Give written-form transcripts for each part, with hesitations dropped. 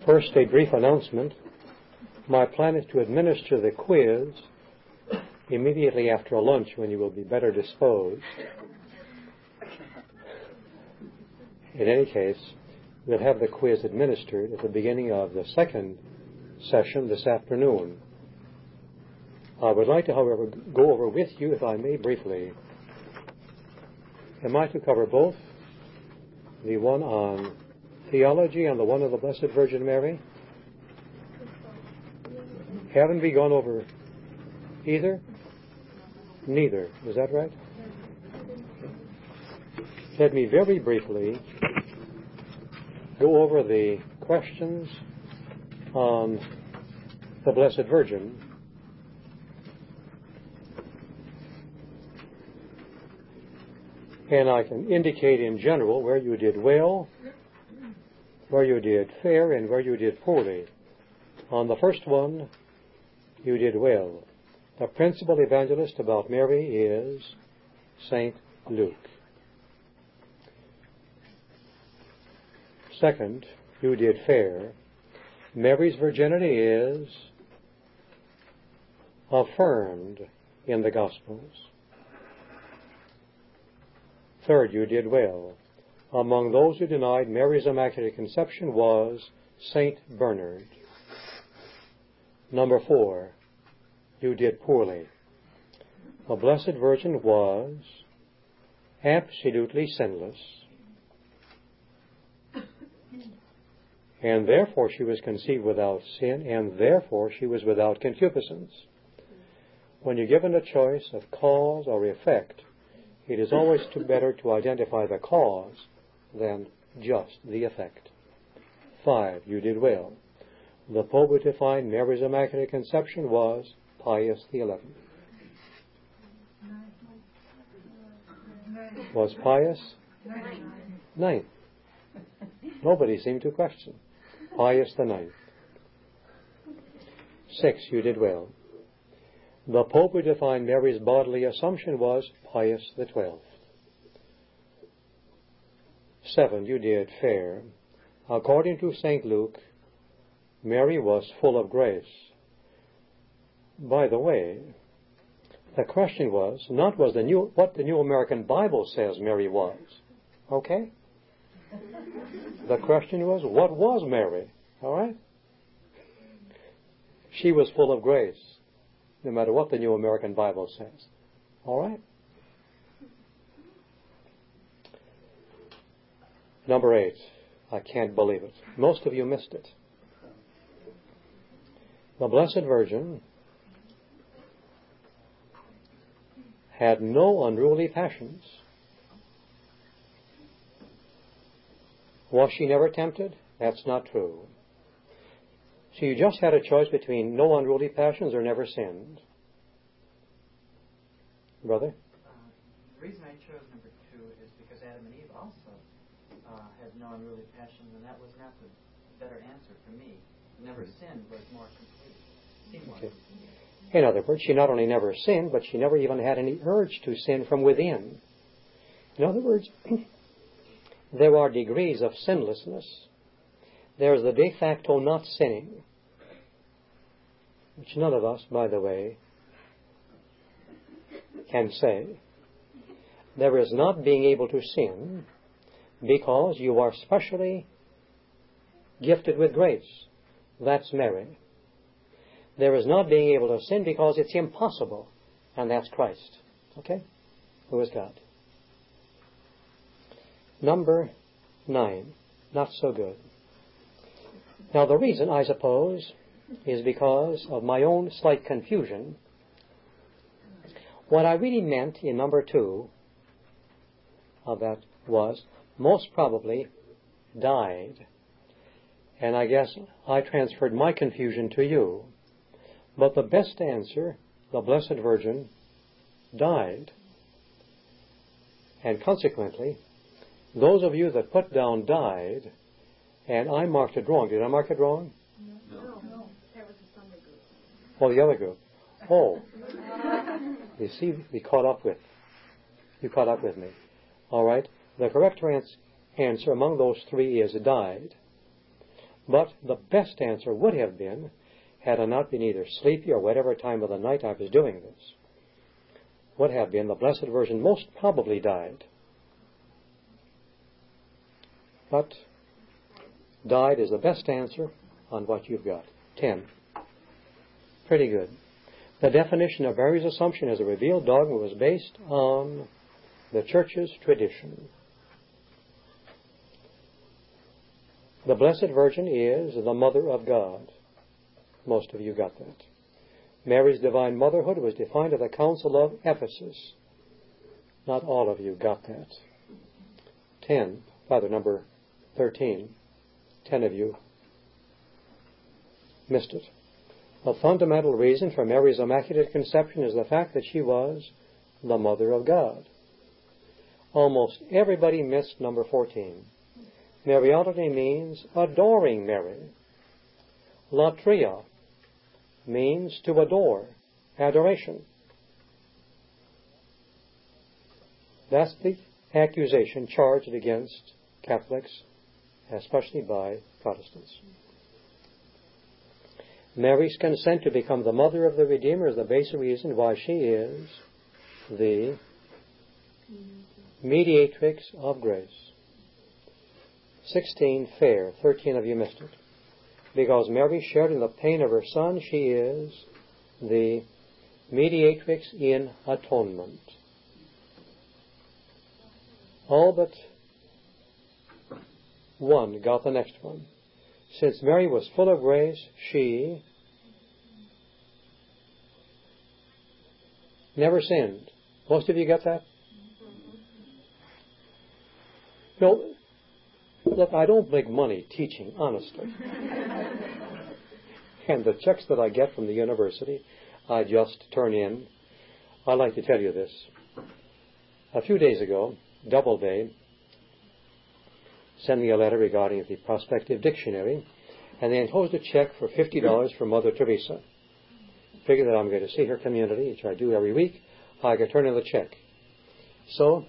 First, a brief announcement. My plan is to administer the quiz immediately after lunch when you will be better disposed. In any case, we'll have the quiz administered at the beginning of the second session this afternoon. I would like to, however, go over with you, if I may, briefly. Am I to cover both? The one on theology and the one of the Blessed Virgin Mary? Haven't we gone over either? Neither. Is that right? Let me very briefly go over the questions on the Blessed Virgin. And I can indicate in general where you did well, where you did fair, and where you did poorly. On the first one, you did well. The principal evangelist about Mary is St. Luke. Second, you did fair. Mary's virginity is affirmed in the Gospels. Third, you did well. Among those who denied Mary's Immaculate Conception was St. Bernard. Number 4, you did poorly. The Blessed Virgin was absolutely sinless, and therefore she was conceived without sin, and therefore she was without concupiscence. When you're given a choice of cause or effect, it is always better to identify the cause than just the effect. 5, you did well. The Pope who defined Mary's Immaculate Conception was Pius XI. Was Pius? 9. Nobody seemed to question. Pius IX. 6, you did well. The Pope who defined Mary's bodily Assumption was Pius XII. 7, you did fair. According to St. Luke, Mary was full of grace. By the way, the question was not what the New American Bible says Mary was. Okay? The question was, what was Mary? All right? She was full of grace, no matter what the New American Bible says. All right? Number 8. I can't believe it. Most of you missed it. The Blessed Virgin had no unruly passions. Was she never tempted? That's not true. She just had a choice between no unruly passions or never sinned. Brother? The reason I chose number 2 is because Adam and Eve also had no unruly passions, and that was not the better answer for me. Never sinned was more complete. Okay. In other words, she not only never sinned, but she never even had any urge to sin from within. In other words, there are degrees of sinlessness. There's the de facto not sinning, which none of us, by the way, can say. There is not being able to sin because you are specially gifted with grace. That's Mary. There is not being able to sin because it's impossible, and that's Christ. Okay? Who is God? Number 9. Not so good. Now the reason, I suppose, is because of my own slight confusion. What I really meant in number 2 of that was, most probably, died. And I guess I transferred my confusion to you. But the best answer, the Blessed Virgin, died. And consequently, those of you that put down died, and I marked it wrong. Did I mark it wrong? No. That was the Sunday group. Oh, the other group. Oh. You see, you caught up with me. All right. The correct answer among those 3 is died. But the best answer would have been, had I not been either sleepy or whatever time of the night I was doing this, would have been the Blessed Virgin most probably died. But died is the best answer on what you've got. 10. Pretty good. The definition of Mary's Assumption as a revealed dogma was based on the Church's tradition. The Blessed Virgin is the Mother of God. Most of you got that. Mary's divine motherhood was defined at the Council of Ephesus. Not all of you got that. 10. Number 13. 10 of you missed it. A fundamental reason for Mary's Immaculate Conception is the fact that she was the Mother of God. Almost everybody missed number 14. Mariology means adoring Mary. Latria means to adore, adoration. That's the accusation charged against Catholics, especially by Protestants. Mary's consent to become the mother of the Redeemer is the basic reason why she is the mediatrix of grace. 16, fair. 13 of you missed it. Because Mary shared in the pain of her Son, she is the mediatrix in atonement. All but one got the next one. Since Mary was full of grace, she never sinned. Most of you got that? No, look, I don't make money teaching, honestly. And the checks that I get from the university, I just turn in. I'd like to tell you this. A few days ago, Doubleday sent me a letter regarding the prospective dictionary, and they enclosed a check for $50 for Mother Teresa. Figure that I'm going to see her community, which I do every week. I could turn in the check. So,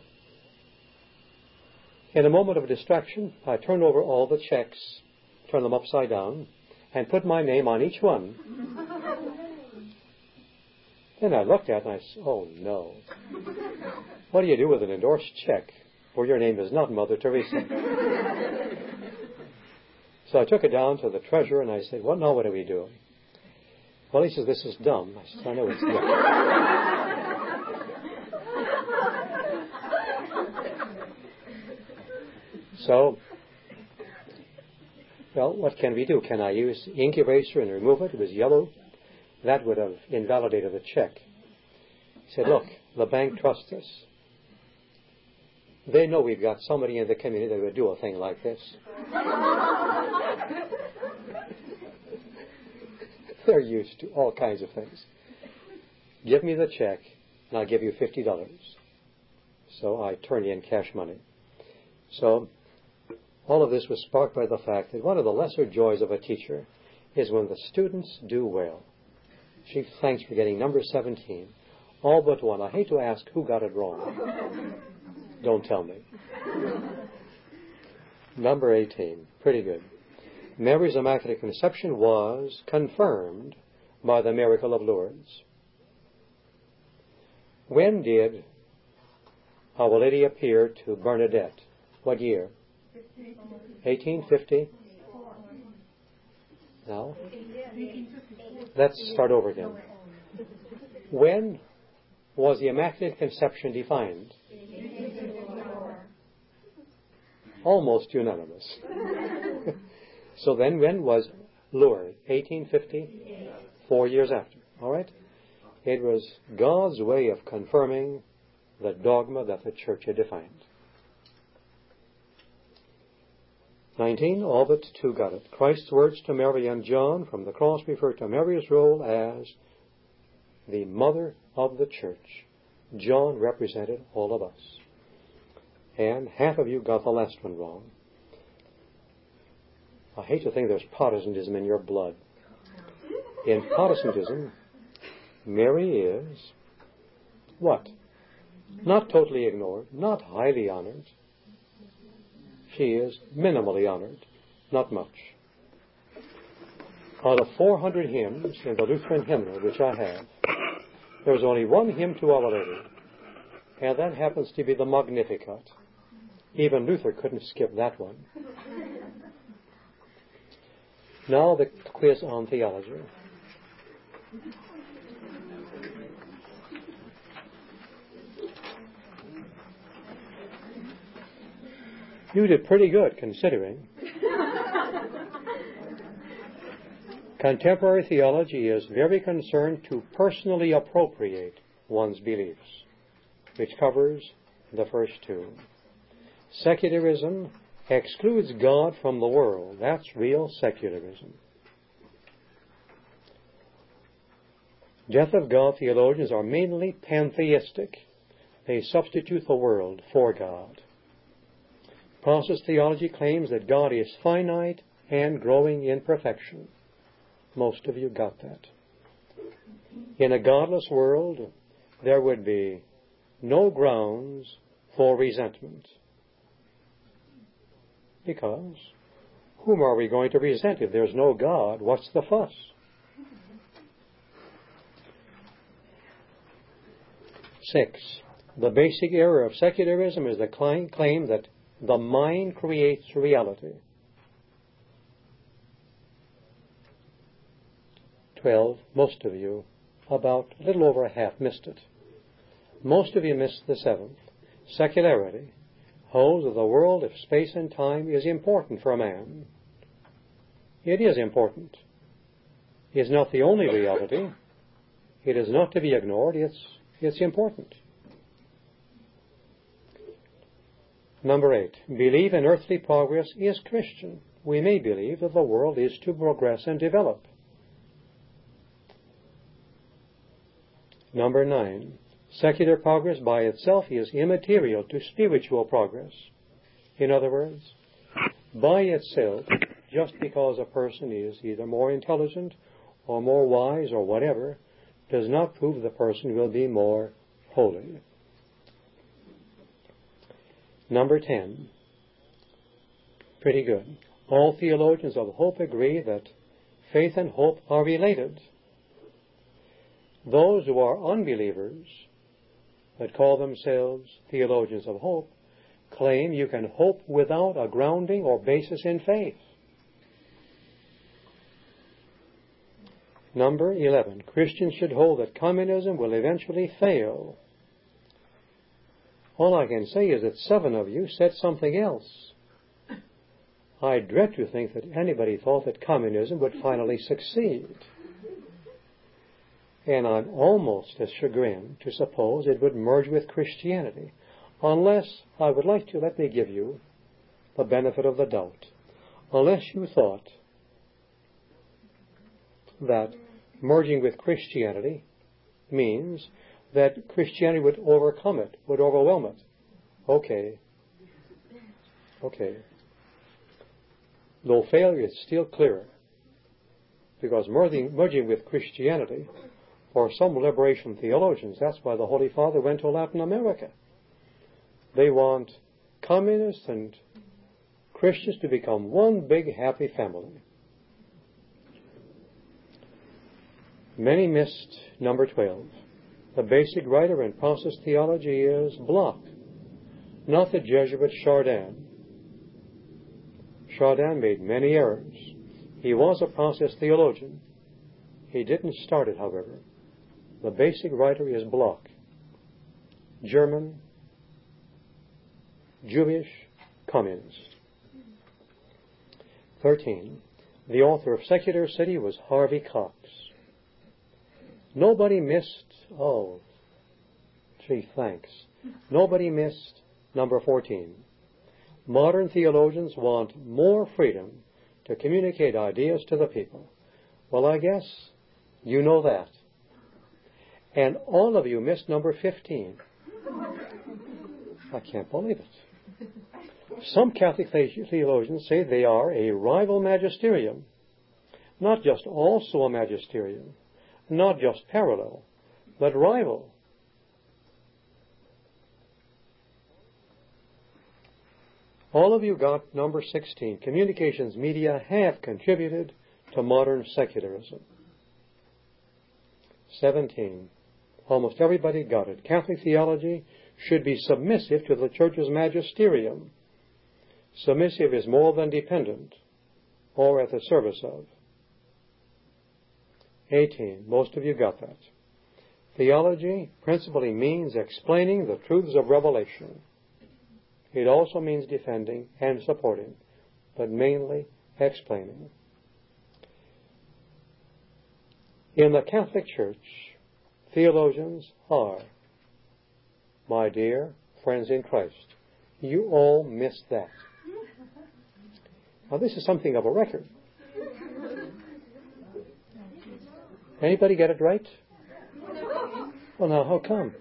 in a moment of distraction, I turned over all the checks, turned them upside down, and put my name on each one. Then I looked at it and I said, oh no. What do you do with an endorsed check where your name is not Mother Teresa? So I took it down to the treasurer and I said, what do we do? Well, he says, this is dumb. I said, I know it's dumb. So, well, what can we do? Can I use ink eraser and remove it? It was yellow. That would have invalidated the check. He said, look, the bank trusts us. They know we've got somebody in the community that would do a thing like this. They're used to all kinds of things. Give me the check, and I'll give you $50. So I turned in cash money. So all of this was sparked by the fact that one of the lesser joys of a teacher is when the students do well. She thanks for getting number 17. All but one. I hate to ask who got it wrong. Don't tell me. Number 18. Pretty good. Mary's Immaculate Conception was confirmed by the miracle of Lourdes. When did Our Lady appear to Bernadette? What year? 1850? Now, let's start over again. When was the Immaculate Conception defined? Almost unanimous. So then when was Lourdes? 1850? 4 years after. All right? It was God's way of confirming the dogma that the Church had defined. 19, all but 2 got it. Christ's words to Mary and John from the cross refer to Mary's role as the mother of the Church. John represented all of us. And half of you got the last one wrong. I hate to think there's Protestantism in your blood. In Protestantism, Mary is what? Not totally ignored, not highly honored. She is minimally honored, not much. Out of 400 hymns in the Lutheran hymnal, which I have, there's only one hymn to Our Lady, and that happens to be the Magnificat. Even Luther couldn't skip that one. Now the quiz on theology. You did pretty good, considering. Contemporary theology is very concerned to personally appropriate one's beliefs, which covers the first two. Secularism excludes God from the world. That's real secularism. Death of God theologians are mainly pantheistic. They substitute the world for God. Process theology claims that God is finite and growing in perfection. Most of you got that. In a godless world, there would be no grounds for resentment. Because whom are we going to resent if there's no God? What's the fuss? Six, the basic error of secularism is the claim that the mind creates reality. 12, most of you, about a little over a half, missed it. Most of you missed the seventh. Secularity holds that the world of space and time is important for man. It is important. It is not the only reality. It is not to be ignored. It's important. Number 8, belief in earthly progress is Christian. We may believe that the world is to progress and develop. Number 9, secular progress by itself is immaterial to spiritual progress. In other words, by itself, just because a person is either more intelligent or more wise or whatever, does not prove the person will be more holy. Number 10, pretty good. All theologians of hope agree that faith and hope are related. Those who are unbelievers, that call themselves theologians of hope, claim you can hope without a grounding or basis in faith. Number 11, Christians should hold that communism will eventually fail. All I can say is that 7 of you said something else. I dread to think that anybody thought that communism would finally succeed. And I'm almost as chagrined to suppose it would merge with Christianity, unless, I would like to, let me give you the benefit of the doubt, unless you thought that merging with Christianity means that Christianity would overcome it, would overwhelm it. Okay. Though failure is still clearer, because merging with Christianity, for some liberation theologians, that's why the Holy Father went to Latin America. They want communists and Christians to become one big happy family. Many missed number 12. The basic writer in process theology is Bloch, not the Jesuit Chardin. Chardin made many errors. He was a process theologian. He didn't start it, however. The basic writer is Bloch, German, Jewish, communist. 13. The author of Secular City was Harvey Cox. Nobody missed, Nobody missed number 14. Modern theologians want more freedom to communicate ideas to the people. Well, I guess you know that. And all of you missed number 15. I can't believe it. Some Catholic theologians say they are a rival magisterium. Not just also a magisterium. Not just parallel, but rival. All of you got number 16. Communications media have contributed to modern secularism. 17. Almost everybody got it. Catholic theology should be submissive to the Church's magisterium. Submissive is more than dependent or at the service of. 18. Most of you got that. Theology principally means explaining the truths of revelation. It also means defending and supporting, but mainly explaining. In the Catholic Church, theologians are, my dear friends in Christ, you all missed that. Now this is something of a record. Anybody get it right? Well, now, how come?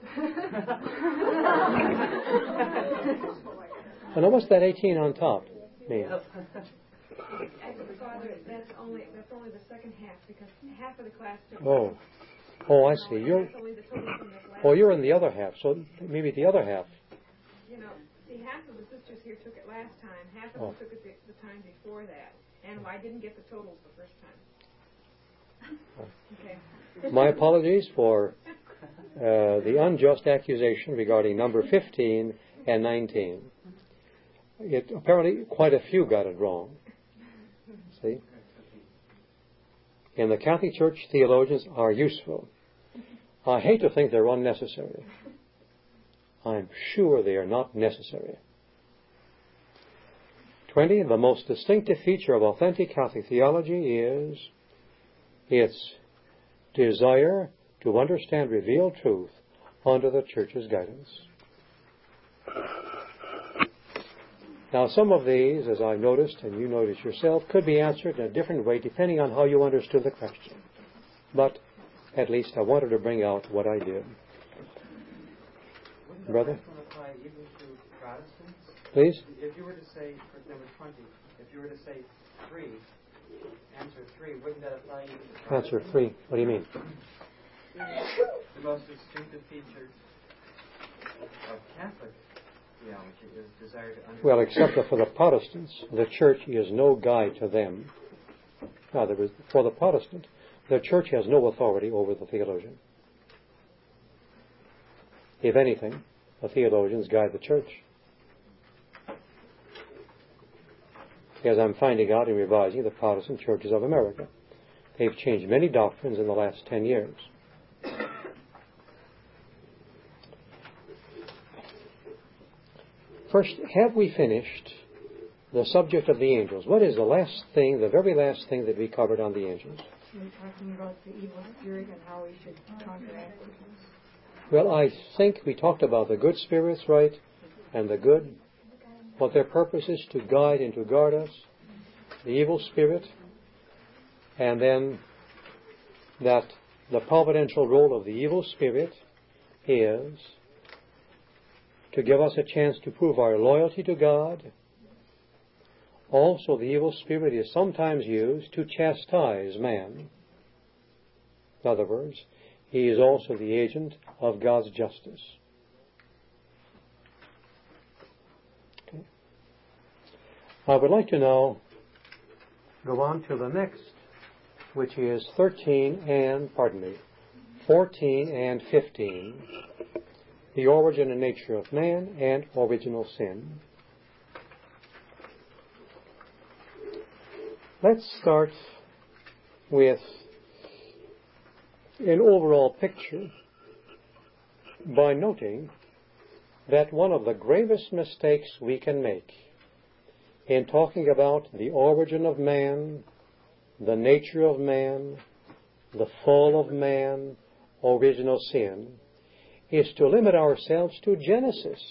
Well, now, what's that 18 on top mean? Father, that's only the second half, because half of the class took Oh, I see. that's only the total from this last. Oh, you're in the other half, so maybe the other half. You know, see, half of the sisters here took it last time, half of them took it the time before that, and I didn't get the totals the first time. Okay. My apologies for the unjust accusation regarding number 15 and 19. Apparently, quite a few got it wrong. See? In the Catholic Church, theologians are useful. I hate to think they're unnecessary. I'm sure they are not necessary. 20. The most distinctive feature of authentic Catholic theology is its desire to understand revealed truth under the Church's guidance. Now, some of these, as I've noticed, and you noticed yourself, could be answered in a different way depending on how you understood the question. But at least I wanted to bring out what I did. Wouldn't the Brother? first one apply even to Protestants? Please? If you were to say, for number 20, if you were to say 3, answer 3, wouldn't that apply even to Protestants? Answer 3. What do you mean? The most distinctive feature of Catholic theology is desire to understand. Well, except that for the Protestants, the Church is no guide to them. In other words, for the Protestant, the Church has no authority over the theologian. If anything, the theologians guide the Church. As I'm finding out in revising the Protestant churches of America, they've changed many doctrines in the last 10 years. First, have we finished the subject of the angels? What is the last thing, the very last thing that we covered on the angels? We're talking about the evil spirit and how we should counteract it. Well, I think we talked about the good spirits, right? And the good, what their purpose is to guide and to guard us. The evil spirit, and then that the providential role of the evil spirit is to give us a chance to prove our loyalty to God. Also, the evil spirit is sometimes used to chastise man. In other words, he is also the agent of God's justice. Okay. I would like to now go on to the next, which is 14 and 15. The origin and nature of man and original sin. Let's start with an overall picture by noting that one of the gravest mistakes we can make in talking about the origin of man, the nature of man, the fall of man, original sin, is to limit ourselves to Genesis.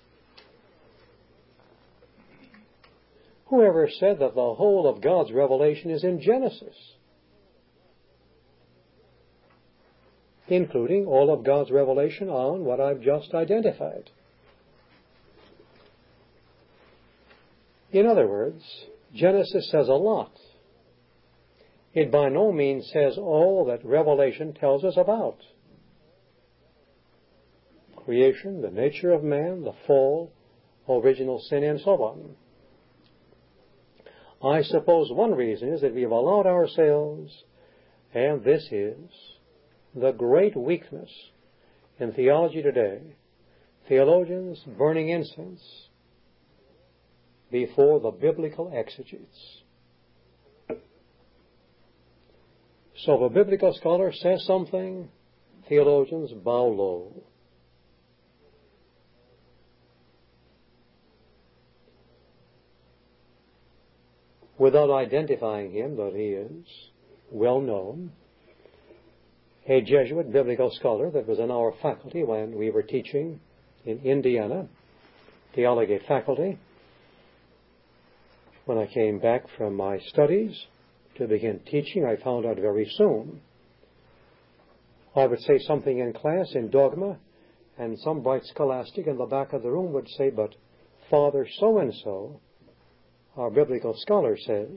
Whoever said that the whole of God's revelation is in Genesis, including all of God's revelation on what I've just identified? In other words, Genesis says a lot. It by no means says all that Revelation tells us about. Creation, the nature of man, the fall, original sin, and so on. I suppose one reason is that we have allowed ourselves, and this is the great weakness in theology today, theologians burning incense before the biblical exegetes. So if a biblical scholar says something, theologians bow low. Without identifying him, but he is well known, a Jesuit biblical scholar that was in our faculty when we were teaching in Indiana, theology faculty. When I came back from my studies to begin teaching, I found out very soon. I would say something in class in dogma, and some bright scholastic in the back of the room would say, but Father so-and-so, our biblical scholar, says.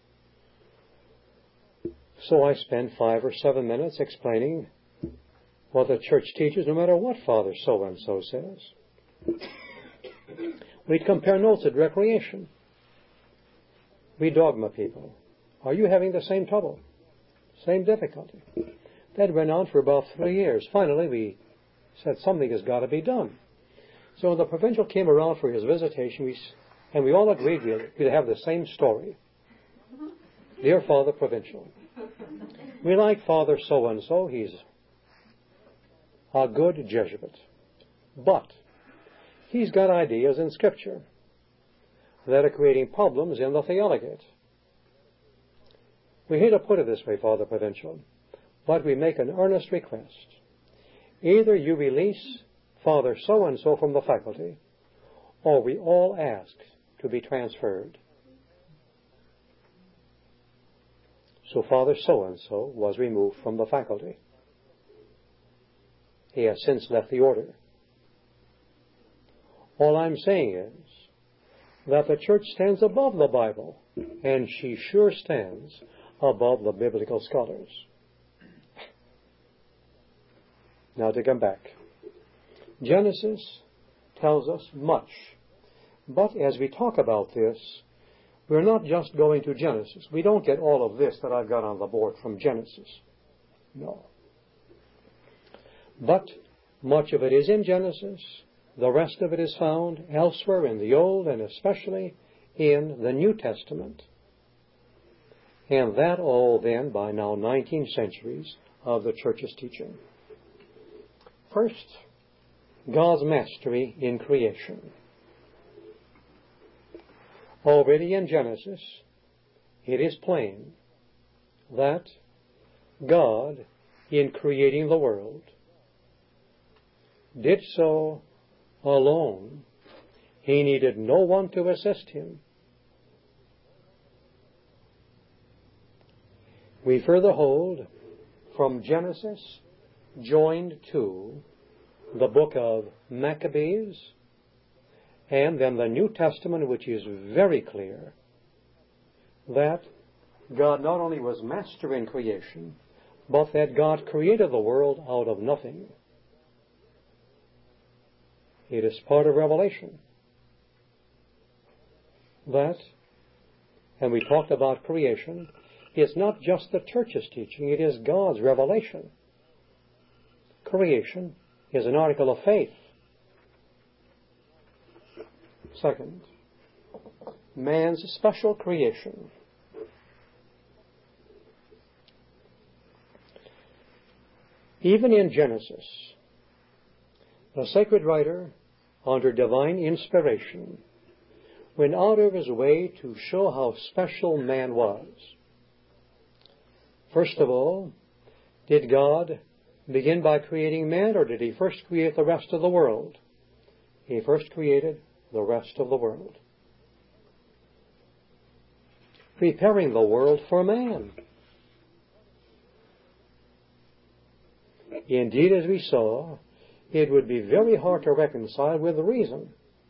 So I spent 5 or 7 minutes explaining what the church teaches, no matter what Father so-and-so says. We'd compare notes at recreation. We dogma people. Are you having the same trouble? Same difficulty? That went on for about 3 years. Finally, we said something has got to be done. So when the provincial came around for his visitation, we all agreed we'd have the same story. Dear Father Provincial, we like Father so-and-so. He's a good Jesuit. But he's got ideas in Scripture that are creating problems in the theologate. We hate to put it this way, Father Provincial, but we make an earnest request. Either you release Father so-and-so from the faculty, or we all ask to be transferred. So Father so-and-so was removed from the faculty. He has since left the order. All I'm saying is that the church stands above the Bible, and she sure stands above the biblical scholars. Now to come back. Genesis tells us much, but as we talk about this, we're not just going to Genesis. We don't get all of this that I've got on the board from Genesis. No. But much of it is in Genesis. The rest of it is found elsewhere in the Old and especially in the New Testament. And that all then by now 19 centuries of the Church's teaching. First, God's mastery in creation. Already in Genesis, it is plain that God, in creating the world, did so alone. He needed no one to assist him. We further hold from Genesis joined to the book of Maccabees, and then the New Testament, which is very clear that God not only was master in creation, but that God created the world out of nothing. It is part of Revelation. That, and we talked about creation, is not just the church's teaching, it is God's revelation. Creation is an article of faith. Second, man's special creation. Even in Genesis, the sacred writer, under divine inspiration, went out of his way to show how special man was. First of all, did God begin by creating man, or did he first create the rest of the world? He first created the rest of the world, preparing the world for man. Indeed, as we saw, it would be very hard to reconcile with reason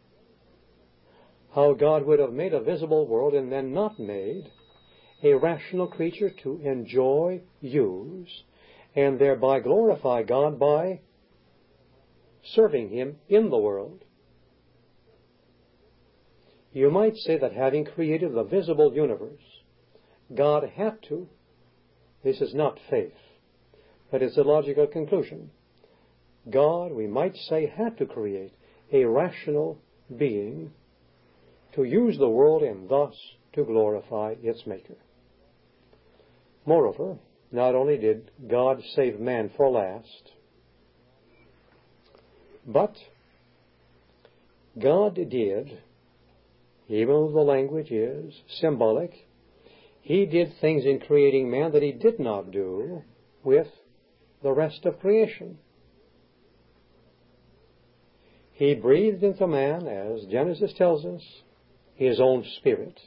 how God would have made a visible world and then not made a rational creature to enjoy, use, and thereby glorify God by serving him in the world. You might say that having created the visible universe, God had to, this is not faith, but it's a logical conclusion. God, we might say, had to create a rational being to use the world and thus to glorify its Maker. Moreover, not only did God save man for last, but God did, even though the language is symbolic, He did things in creating man that He did not do with the rest of creation. He breathed into man, as Genesis tells us, His own spirit.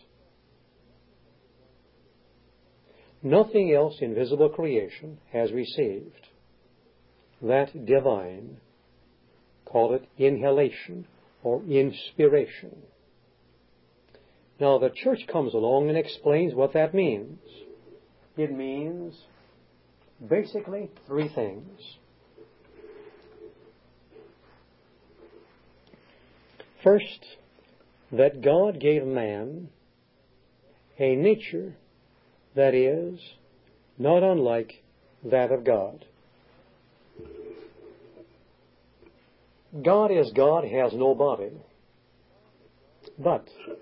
Nothing else in visible creation has received that divine, call it inhalation or inspiration. Now the church comes along and explains what that means. It means basically three things. First, that God gave man a nature that is not unlike that of God. God as God has no body, but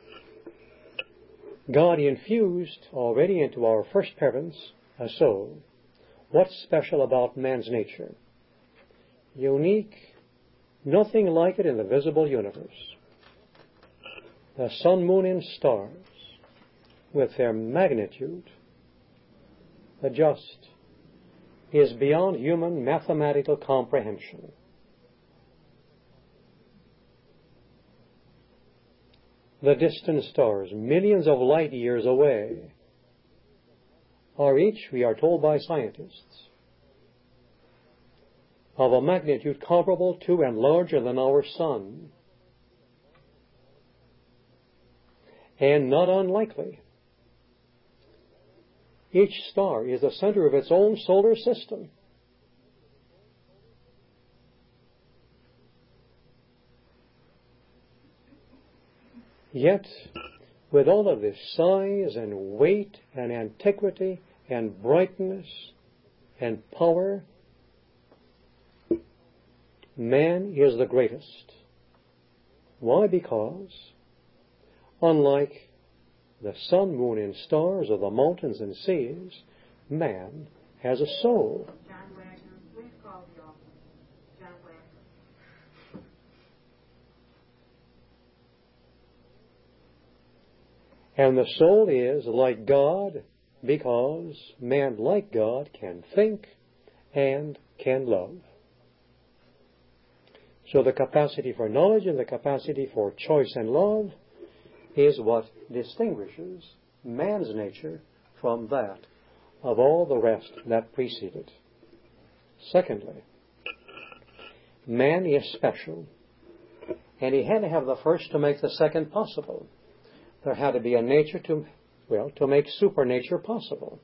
God infused already into our first parents a soul. What's special about man's nature? Unique, nothing like it in the visible universe. The sun, moon, and stars, with their magnitude, the just, is beyond human mathematical comprehension. The distant stars, millions of light years away, are each, we are told by scientists, of a magnitude comparable to and larger than our sun, and not unlikely. Each star is the center of its own solar system. Yet, with all of this size and weight and antiquity and brightness and power, man is the greatest. Why? Because, unlike the sun, moon, and stars of the mountains and seas, man has a soul. John Wagner, please call the office. John Wagner. And the soul is like God because man, like God, can think and can love. So the capacity for knowledge and the capacity for choice and love is what distinguishes man's nature from that of all the rest that preceded. Secondly, man is special, and he had to have the first to make the second possible. There had to be a nature to make supernature possible.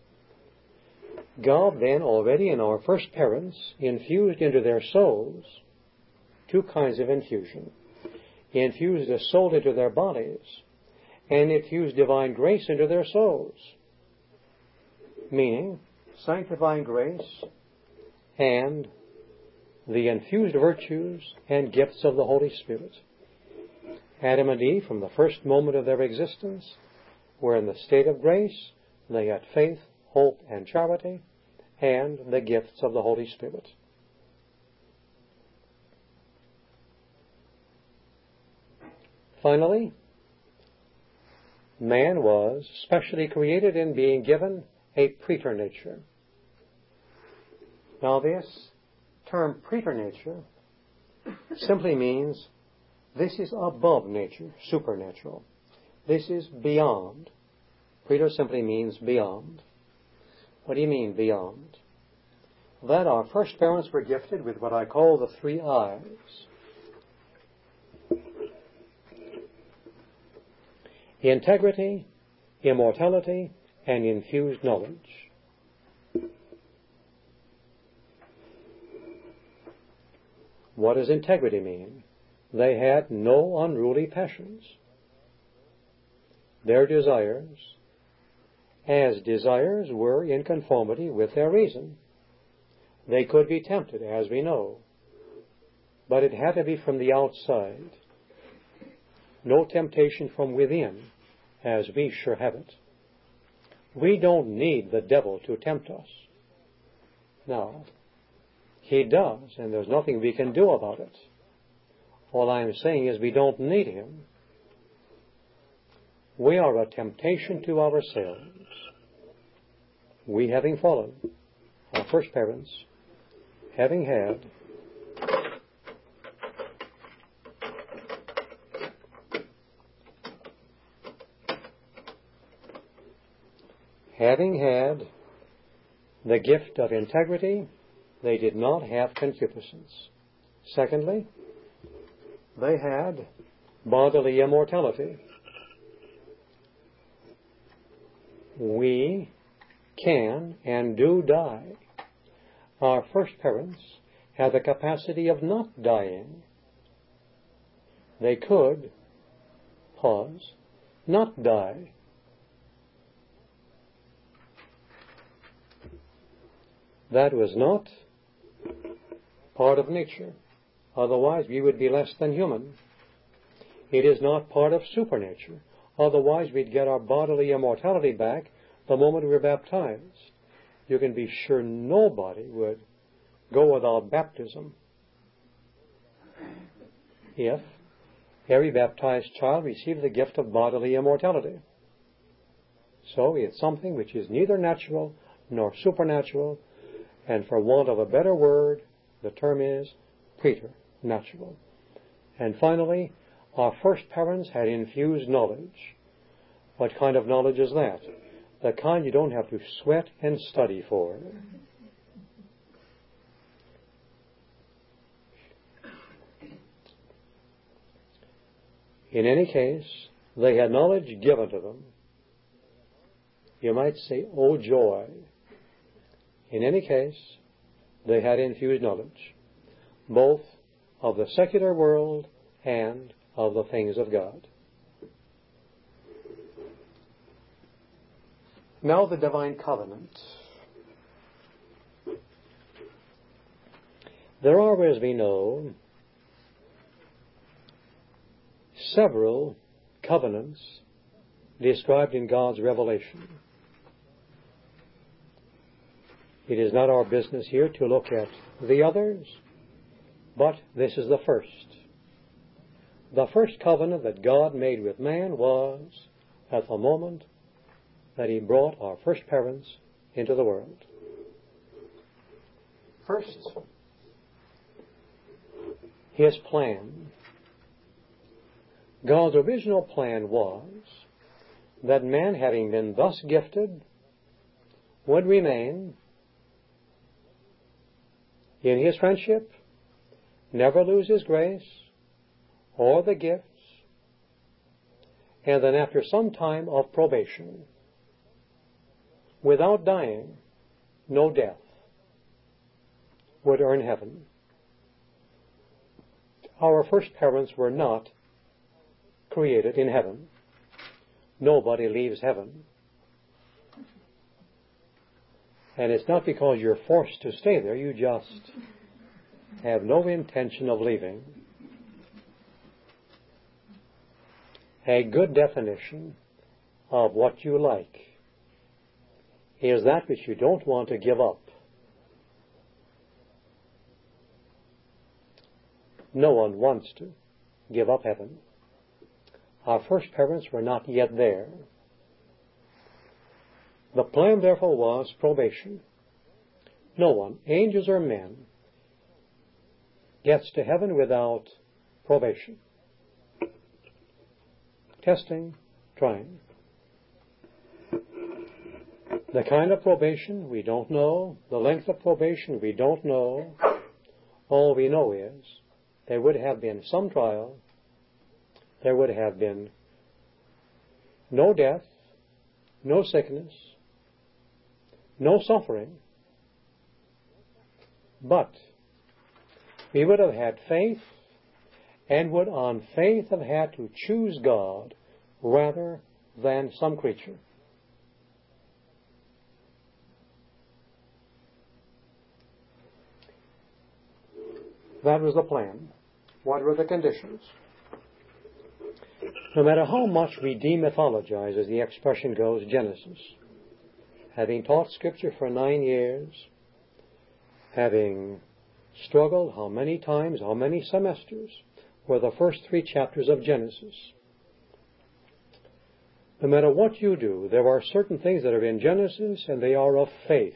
God then, already in our first parents, infused into their souls two kinds of infusion. He infused a soul into their bodies and infused divine grace into their souls, meaning sanctifying grace and the infused virtues and gifts of the Holy Spirit. Adam and Eve, from the first moment of their existence, were in the state of grace. They had faith, hope, and charity, and the gifts of the Holy Spirit. Finally, man was specially created in being given a preternature. Now this term preternature simply means this is above nature, supernatural. This is beyond. Preter simply means beyond. What do you mean beyond? That our first parents were gifted with what I call the three eyes. Integrity, immortality, and infused knowledge. What does integrity mean? They had no unruly passions. their desires as desires were in conformity with their reason. They could be tempted, as we know, but it had to be from the outside. No temptation from within, as we sure have it. We don't need the devil to tempt us. Now, he does, and there's nothing we can do about it. All I'm saying is we don't need him. We are a temptation to ourselves. We, having fallen, our first parents, having had the gift of integrity, they did not have concupiscence. Secondly, they had bodily immortality. We can and do die. Our first parents had the capacity of not dying. They could, not die. That was not part of nature. Otherwise, we would be less than human. It is not part of supernature. Otherwise, we'd get our bodily immortality back the moment we were baptized. You can be sure nobody would go without baptism if every baptized child received the gift of bodily immortality. So it's something which is neither natural nor supernatural, and for want of a better word, the term is preternatural. And finally, our first parents had infused knowledge. What kind of knowledge is that? The kind you don't have to sweat and study for. In any case, they had knowledge given to them. You might say, oh joy. In any case, they had infused knowledge, both of the secular world and of the things of God. Now the divine covenant. There are, as we know, several covenants described in God's revelation. It is not our business here to look at the others, but this is the first. The first covenant that God made with man was at the moment that he brought our first parents into the world. First, his plan. God's original plan was that man, having been thus gifted, would remain in his friendship, never lose his grace or the gifts, and then after some time of probation, without dying, no death, would earn heaven. Our first parents were not created in heaven. Nobody leaves heaven. And it's not because you're forced to stay there. You just have no intention of leaving. A good definition of what you like is that which you don't want to give up. No one wants to give up heaven. Our first parents were not yet there. The plan, therefore, was probation. No one, angels or men, gets to heaven without probation. Testing, trying. The kind of probation, we don't know. The length of probation, we don't know. All we know is there would have been some trial. There would have been no death, no sickness, no suffering. But we would have had faith and would on faith have had to choose God rather than some creature. That was the plan. What were the conditions? No matter how much we demythologize, as the expression goes, Genesis, having taught Scripture for 9 years, having struggled how many times, how many semesters, were the first 3 chapters of Genesis. No matter what you do, there are certain things that are in Genesis, and they are of faith.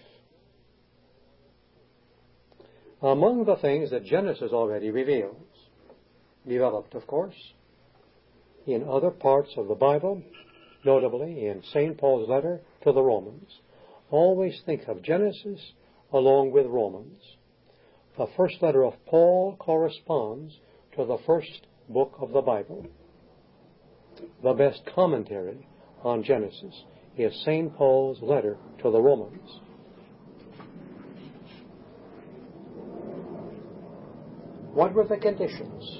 Among the things that Genesis already reveals, developed, of course, in other parts of the Bible, notably in St. Paul's letter to the Romans. Always think of Genesis along with Romans. The first letter of Paul corresponds to the first book of the Bible. The best commentary on Genesis is St. Paul's letter to the Romans. What were the conditions?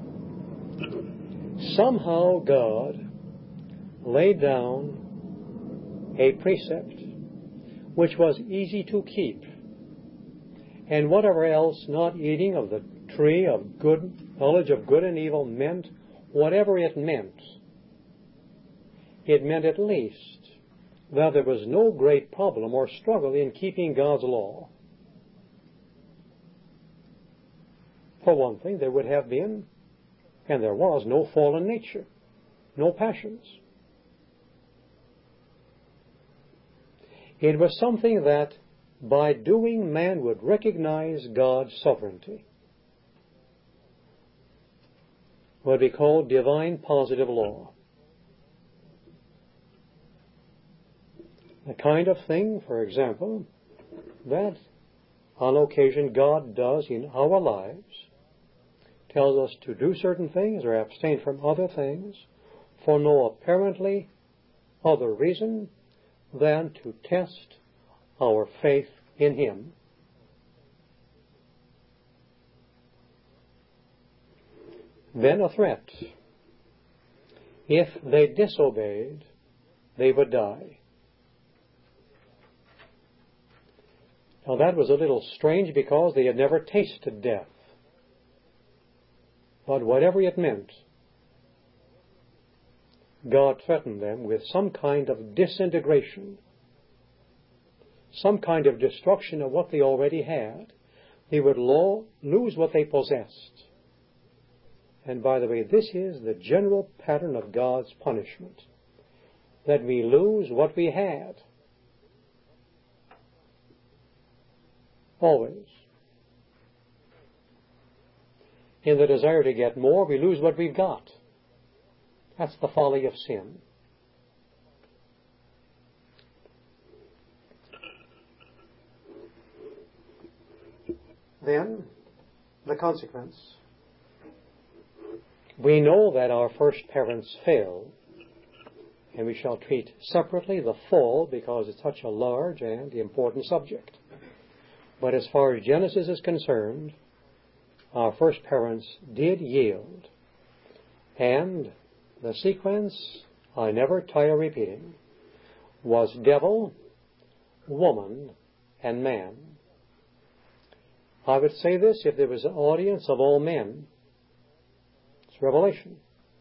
Somehow God laid down a precept which was easy to keep, and whatever else not eating of the tree of good, knowledge of good and evil meant, whatever it meant at least that there was no great problem or struggle in keeping God's law. For one thing, there would have been, and there was, no fallen nature, no passions. It was something that, by doing, man would recognize God's sovereignty. What we call divine positive law. The kind of thing, for example, that on occasion God does in our lives, tells us to do certain things or abstain from other things for no apparently other reason than to test our faith in Him. Then a threat. If they disobeyed, they would die. Now that was a little strange because they had never tasted death. But whatever it meant, God threatened them with some kind of disintegration, some kind of destruction of what they already had. They would lose what they possessed. And by the way, this is the general pattern of God's punishment, that we lose what we had. Always. In the desire to get more, we lose what we've got. That's the folly of sin. Then, the consequence. We know that our first parents failed, and we shall treat separately the fall because it's such a large and important subject. But as far as Genesis is concerned, our first parents did yield. And the sequence, I never tire repeating, was devil, woman, and man. I would say this if there was an audience of all men. It's Revelation.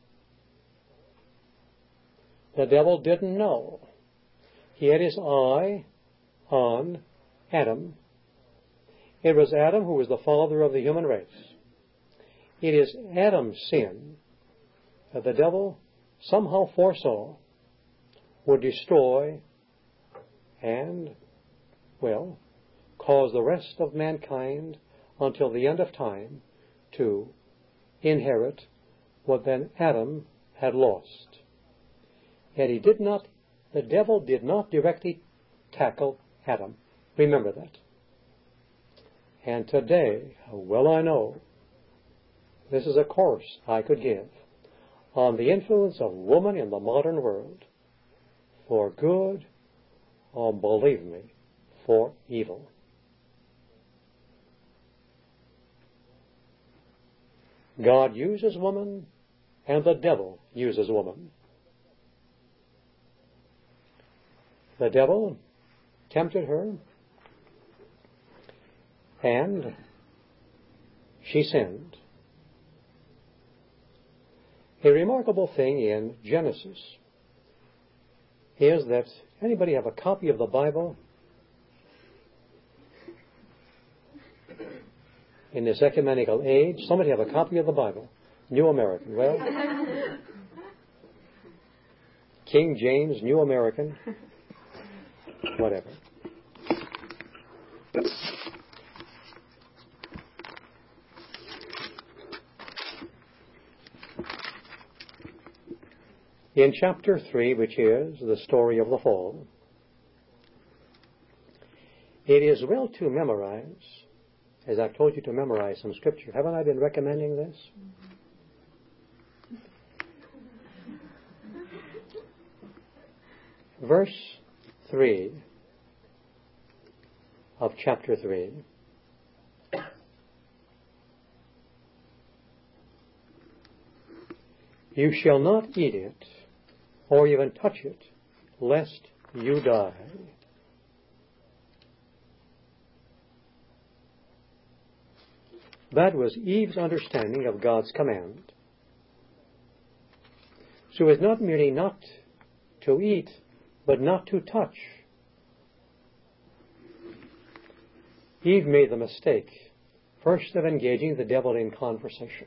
The devil didn't know. He had his eye on Adam. It was Adam who was the father of the human race. It is Adam's sin that the devil somehow foresaw would destroy and, well, cause the rest of mankind until the end of time to inherit what then Adam had lost. Yet the devil did not directly tackle Adam. Remember that. And today, how well I know, this is a course I could give on the influence of woman in the modern world, for good, or believe me, for evil. God uses woman, and the devil uses woman. The devil tempted her, and she sinned. A remarkable thing in Genesis is that, anybody have a copy of the Bible? In this ecumenical age, somebody have a copy of the Bible? New American. Well, King James, New American, whatever. In chapter 3, which is the story of the fall, it is well to memorize, as I've told you to memorize some scripture. Haven't I been recommending this? Verse 3 of chapter 3. You shall not eat it, or even touch it, lest you die. That was Eve's understanding of God's command. So it's not merely not to eat, but not to touch. Eve made the mistake, first, of engaging the devil in conversation.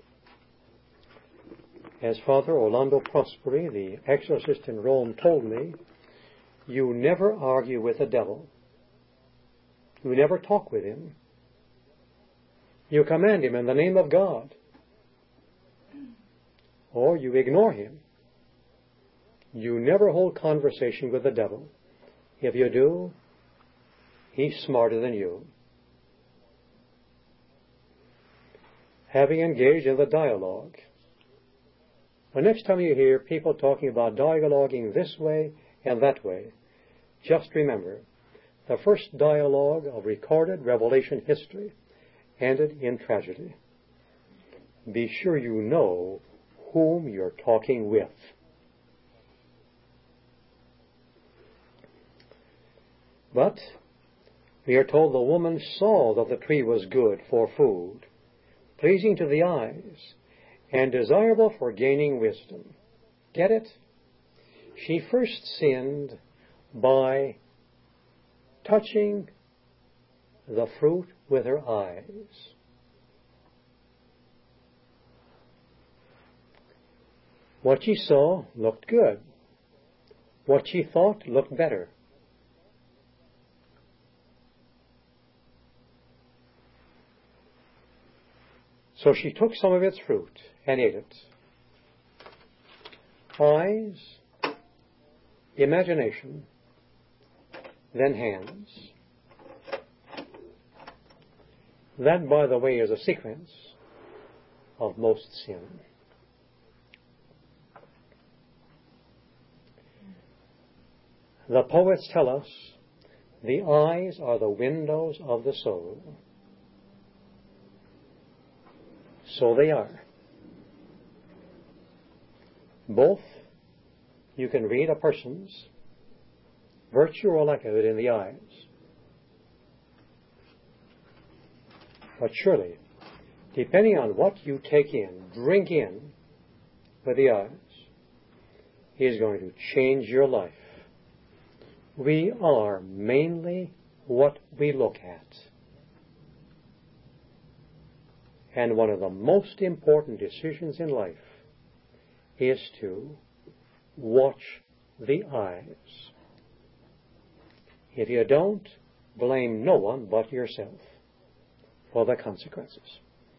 As Father Orlando Prosperi, the exorcist in Rome, told me, you never argue with the devil. You never talk with him. You command him in the name of God. Or you ignore him. You never hold conversation with the devil. If you do, he's smarter than you. Having engaged in the dialogue, the next time you hear people talking about dialoguing this way and that way, just remember, the first dialogue of recorded Revelation history ended in tragedy. Be sure you know whom you're talking with. But we are told the woman saw that the tree was good for food, pleasing to the eyes, and desirable for gaining wisdom. Get it? She first sinned by touching the fruit with her eyes. What she saw looked good. What she thought looked better. So she took some of its fruit and ate it. Eyes, imagination, then hands. That, by the way, is a sequence of most sin. The poets tell us the eyes are the windows of the soul. So they are. Both, you can read a person's virtue or lack of it in the eyes. But surely, depending on what you take in, drink in with the eyes, is going to change your life. We are mainly what we look at. And one of the most important decisions in life is to watch the eyes. If you don't, blame no one but yourself for the consequences.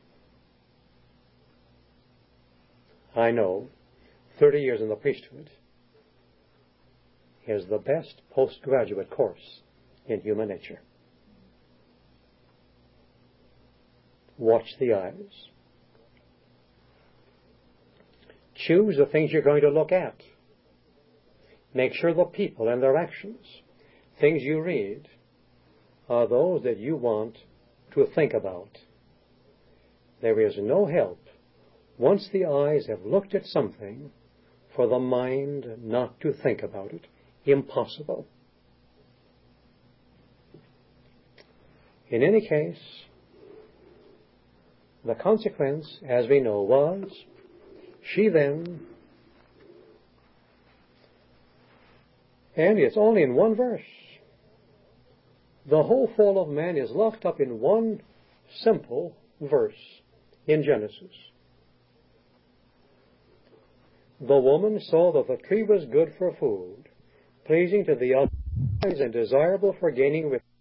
I know 30 years in the priesthood is the best postgraduate course in human nature. Watch the eyes. Choose the things you're going to look at. Make sure the people and their actions, things you read, are those that you want to think about. There is no help, once the eyes have looked at something, for the mind not to think about it impossible. In any case, the consequence, as we know, was she then, and it's only in one verse, the whole fall of man is locked up in one simple verse in Genesis. The woman saw that the tree was good for food, pleasing to the eyes and desirable for gaining with